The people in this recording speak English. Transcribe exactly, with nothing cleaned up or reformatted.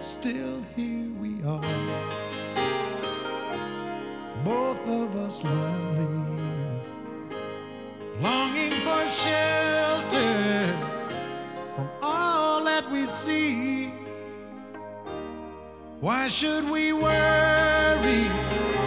still here we are, both of us lonely, longing for shelter from all that we see. Why should we worry